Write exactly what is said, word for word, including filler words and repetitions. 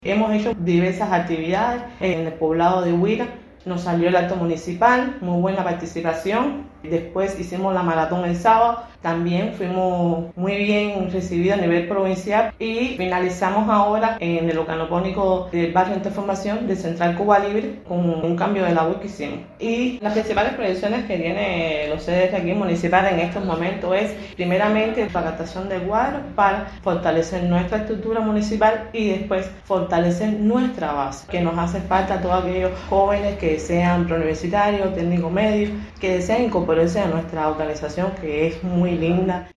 Hemos hecho diversas actividades en el poblado de Huira. Nos salió el acto municipal, muy buena participación. Después hicimos la maratón el sábado, también fuimos muy bien recibidos a nivel provincial y finalizamos ahora en el organopónico del barrio Interformación de Central Cuba Libre con un cambio de labor que hicimos. Y las principales proyecciones que tiene los C D R aquí municipales en estos momentos es primeramente la captación de cuadros para fortalecer nuestra estructura municipal y después fortalecer nuestra base, que nos hace falta a todos aquellos jóvenes que sean preuniversitarios, técnicos medios, que desean incorporarse a nuestra organización, que es muy linda.